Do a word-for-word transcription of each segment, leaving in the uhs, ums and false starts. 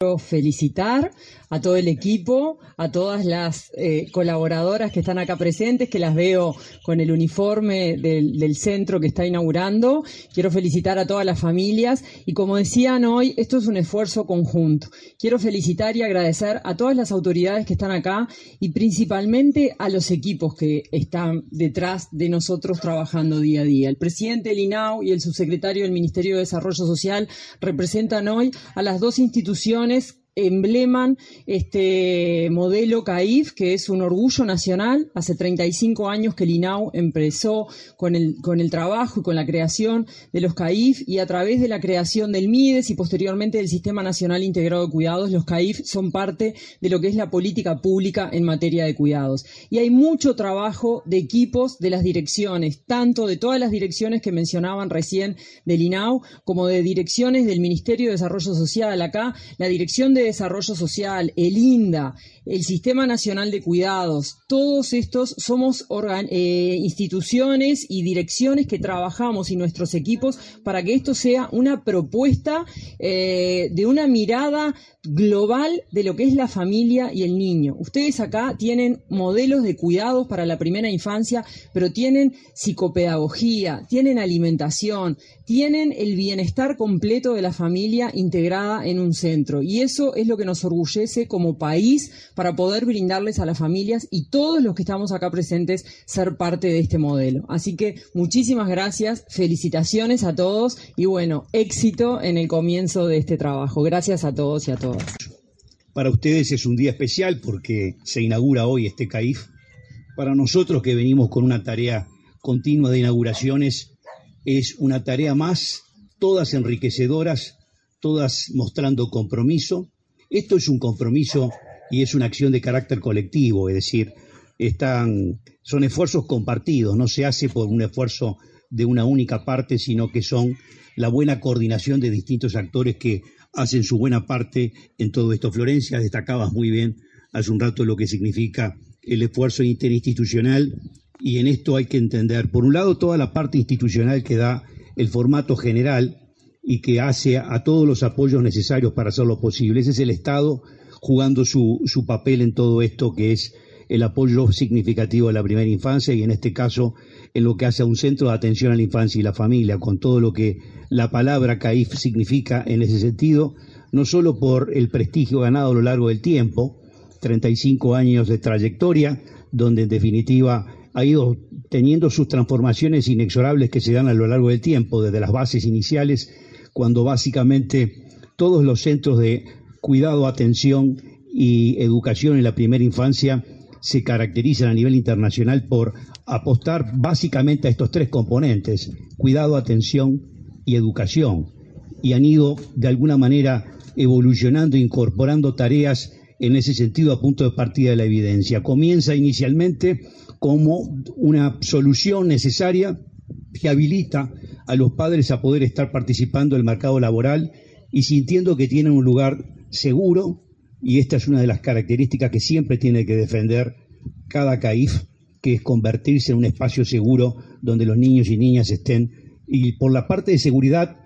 Felicitar a todo el equipo, a todas las eh, colaboradoras que están acá presentes, que las veo con el uniforme del, del centro que está inaugurando. Quiero felicitar a todas las familias y, como decían hoy, esto es un esfuerzo conjunto. Quiero felicitar y agradecer a todas las autoridades que están acá y principalmente a los equipos que están detrás de nosotros trabajando día a día. El presidente del I N A U y el subsecretario del Ministerio de Desarrollo Social representan hoy a las dos instituciones embleman este modelo C A I F, que es un orgullo nacional. Hace treinta y cinco años que el I N A U empezó con el, con el trabajo y con la creación de los C A I F, y a través de la creación del MIDES y posteriormente del Sistema Nacional Integrado de Cuidados, los C A I F son parte de lo que es la política pública en materia de cuidados. Y hay mucho trabajo de equipos de las direcciones, tanto de todas las direcciones que mencionaban recién del I N A U, como de direcciones del Ministerio de Desarrollo Social. Acá, la Dirección de Desarrollo Social, el INDA, el Sistema Nacional de Cuidados, todos estos somos organ eh, instituciones y direcciones que trabajamos, y nuestros equipos, para que esto sea una propuesta eh, de una mirada global de lo que es la familia y el niño. Ustedes acá tienen modelos de cuidados para la primera infancia, pero tienen psicopedagogía, tienen alimentación, tienen el bienestar completo de la familia integrada en un centro, y eso es lo que nos orgullece como país para poder brindarles a las familias y todos los que estamos acá presentes ser parte de este modelo. Así que muchísimas gracias, felicitaciones a todos y bueno, éxito en el comienzo de este trabajo. Gracias a todos y a todas. Para ustedes es un día especial porque se inaugura hoy este C A I F. Para nosotros, que venimos con una tarea continua de inauguraciones, es una tarea más, todas enriquecedoras, todas mostrando compromiso. Esto es un compromiso y es una acción de carácter colectivo, es decir, están, son esfuerzos compartidos, no se hace por un esfuerzo de una única parte, sino que son la buena coordinación de distintos actores que hacen su buena parte en todo esto. Florencia, destacabas muy bien hace un rato lo que significa el esfuerzo interinstitucional, y en esto hay que entender, por un lado, toda la parte institucional que da el formato general y que hace a todos los apoyos necesarios para hacerlo posible. Ese es el Estado jugando su, su papel en todo esto, que es el apoyo significativo a la primera infancia, y en este caso en lo que hace a un centro de atención a la infancia y la familia, con todo lo que la palabra C A I F significa en ese sentido, no solo por el prestigio ganado a lo largo del tiempo, treinta y cinco años de trayectoria, donde en definitiva ha ido teniendo sus transformaciones inexorables que se dan a lo largo del tiempo, desde las bases iniciales, cuando básicamente todos los centros de cuidado, atención y educación en la primera infancia se caracterizan a nivel internacional por apostar básicamente a estos tres componentes: cuidado, atención y educación, y han ido de alguna manera evolucionando, incorporando tareas en ese sentido a punto de partida de la evidencia. Comienza inicialmente como una solución necesaria que habilita a los padres a poder estar participando del mercado laboral y sintiendo que tienen un lugar seguro, y esta es una de las características que siempre tiene que defender cada C A I F, que es convertirse en un espacio seguro donde los niños y niñas estén. Y por la parte de seguridad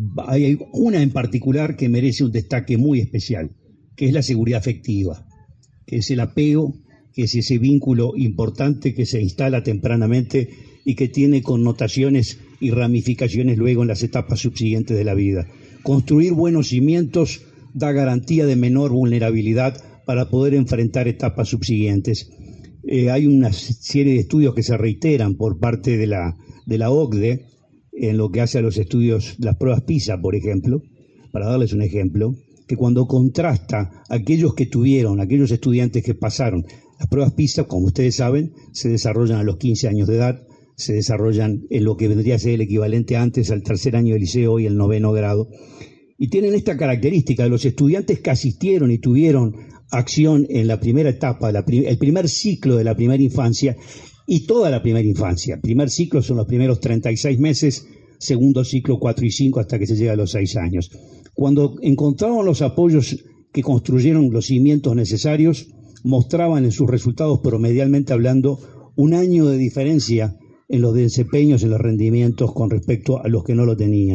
hay una en particular que merece un destaque muy especial, que es la seguridad afectiva, que es el apego, que es ese vínculo importante que se instala tempranamente y que tiene connotaciones y ramificaciones luego en las etapas subsiguientes de la vida. Construir buenos cimientos da garantía de menor vulnerabilidad para poder enfrentar etapas subsiguientes. Eh, hay una serie de estudios que se reiteran por parte de la, de la O C D E en lo que hace a los estudios, las pruebas PISA, por ejemplo, para darles un ejemplo, que cuando contrasta aquellos que tuvieron, aquellos estudiantes que pasaron las pruebas PISA, como ustedes saben, se desarrollan a los quince años de edad, se desarrollan en lo que vendría a ser el equivalente antes al tercer año de liceo y el noveno grado, y tienen esta característica de los estudiantes que asistieron y tuvieron acción en la primera etapa, la prim- el primer ciclo de la primera infancia y toda la primera infancia. Primer ciclo son los primeros treinta y seis meses, segundo ciclo cuatro y cinco hasta que se llega a los seis años. Cuando encontraron los apoyos que construyeron los cimientos necesarios, mostraban en sus resultados, promedialmente hablando, un año de diferencia en los desempeños, en los rendimientos con respecto a los que no lo tenían.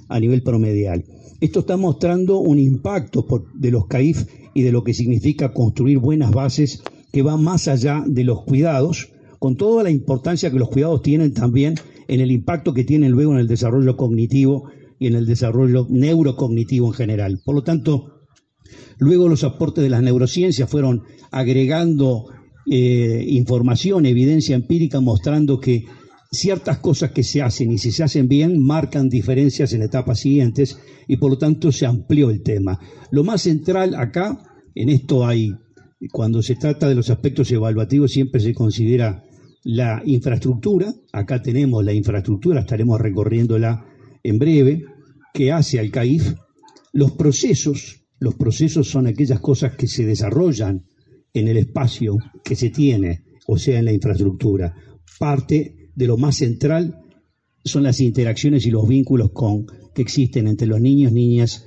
a nivel promedial. Esto está mostrando un impacto por, de los C A I F y de lo que significa construir buenas bases que van más allá de los cuidados, con toda la importancia que los cuidados tienen también en el impacto que tienen luego en el desarrollo cognitivo y en el desarrollo neurocognitivo en general. Por lo tanto, luego los aportes de las neurociencias fueron agregando eh, información, evidencia empírica, mostrando que ciertas cosas que se hacen y si se hacen bien marcan diferencias en etapas siguientes y por lo tanto se amplió el tema. Lo más central acá, en esto hay, cuando se trata de los aspectos evaluativos siempre se considera la infraestructura. Acá tenemos la infraestructura, estaremos recorriéndola en breve, que hace al C A I F. Los procesos, los procesos son aquellas cosas que se desarrollan en el espacio que se tiene, o sea, en la infraestructura. Parte de lo más central son las interacciones y los vínculos con, que existen entre los niños, niñas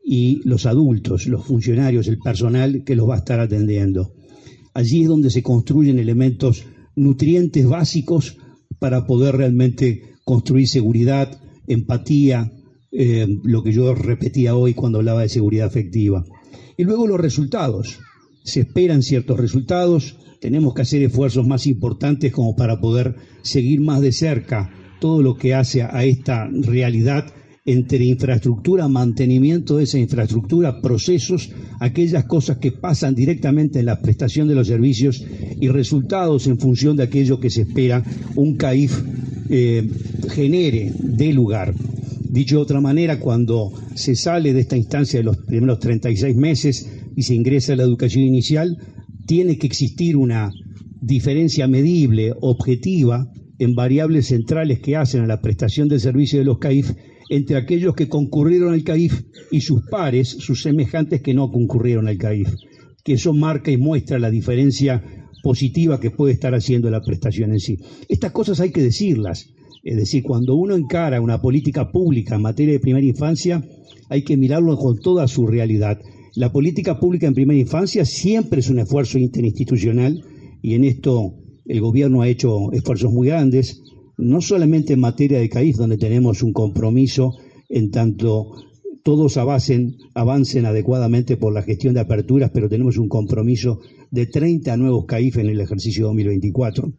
y los adultos, los funcionarios, el personal que los va a estar atendiendo. Allí es donde se construyen elementos nutrientes básicos para poder realmente construir seguridad, empatía, eh, lo que yo repetía hoy cuando hablaba de seguridad afectiva. Y luego los resultados. Se esperan ciertos resultados, tenemos que hacer esfuerzos más importantes como para poder seguir más de cerca todo lo que hace a esta realidad entre infraestructura, mantenimiento de esa infraestructura, procesos, aquellas cosas que pasan directamente en la prestación de los servicios y resultados en función de aquello que se espera un C A I F eh, genere de lugar. Dicho de otra manera, cuando se sale de esta instancia de los primeros treinta y seis meses y se ingresa a la educación inicial, tiene que existir una diferencia medible, objetiva, en variables centrales que hacen a la prestación del servicio de los C A I F entre aquellos que concurrieron al C A I F y sus pares, sus semejantes que no concurrieron al C A I F, que eso marca y muestra la diferencia positiva que puede estar haciendo la prestación en sí. Estas cosas hay que decirlas, es decir, cuando uno encara una política pública en materia de primera infancia, hay que mirarlo con toda su realidad. La política pública en primera infancia siempre es un esfuerzo interinstitucional y en esto el gobierno ha hecho esfuerzos muy grandes, no solamente en materia de C A I F, donde tenemos un compromiso en tanto todos avancen, avancen adecuadamente por la gestión de aperturas, pero tenemos un compromiso de treinta nuevos C A I F en el ejercicio dos mil veinticuatro.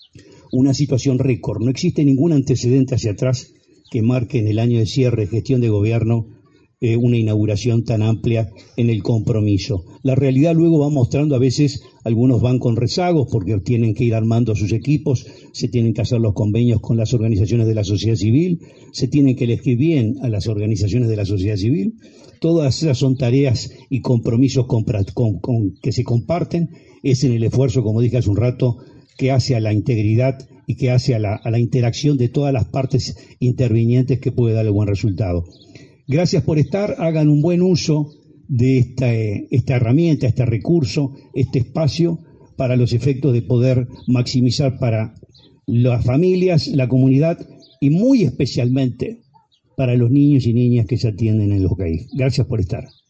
Una situación récord. No existe ningún antecedente hacia atrás que marque en el año de cierre de gestión de gobierno eh, una inauguración tan amplia en el compromiso. La realidad luego va mostrando, a veces algunos van con rezagos porque tienen que ir armando sus equipos, se tienen que hacer los convenios con las organizaciones de la sociedad civil, se tienen que elegir bien a las organizaciones de la sociedad civil. Todas esas son tareas y compromisos con, con, con, que se comparten. Es en el esfuerzo, como dije hace un rato, que hace a la integridad y que hace a la, a la interacción de todas las partes intervinientes que puede darle buen resultado. Gracias por estar, hagan un buen uso de esta, esta herramienta, este recurso, este espacio para los efectos de poder maximizar para las familias, la comunidad y muy especialmente para los niños y niñas que se atienden en los C A I F. Gracias por estar.